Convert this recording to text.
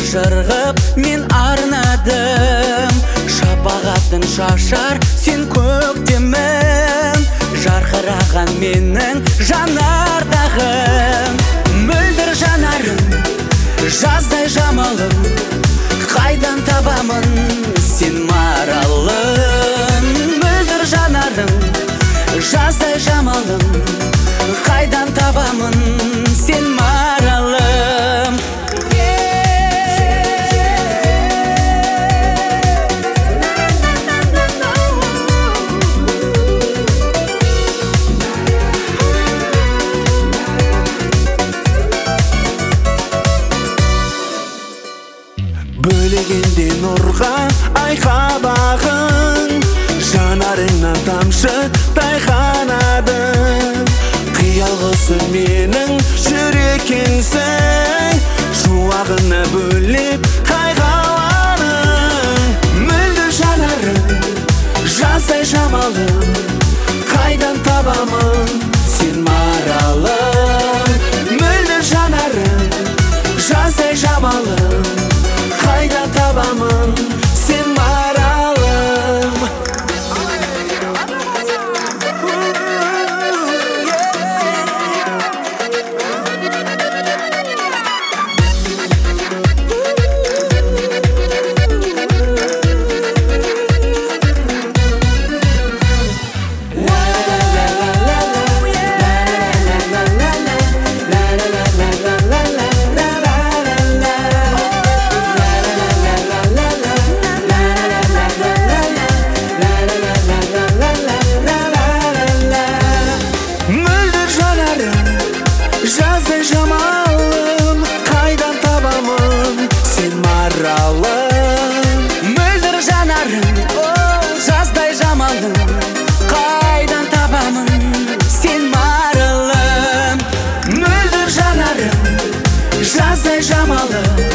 шырғып мен арнадым. Шапағатын шашар сен көктемім, жарқыраған менің жанардағым. Мөлдір жанарым, жаздай жамалым, қайдан табамын сен маралым. Мөлдір жанарым, жаздай жамалым, қайдан табамын сен маралым. Бөлегенде нұрға айқабағың, жанарыңнан тамшы тайқанады. Қиялғысы менің жүрекенсің, шуағына бөлеп қайғаланың. Мөлдір жанарың, жаздай жамалым, қайдан табамын сен маралым. Мөлдір жанарың, жаздай жамалым, қайдан табамын сен маралым. Жаздай жамалым, қайдан табамын сен маралым. Мөлдір жанарым, жаздай жамалым, қайдан табамын сен маралым. Мөлдір жанарым, жаздай жамалым,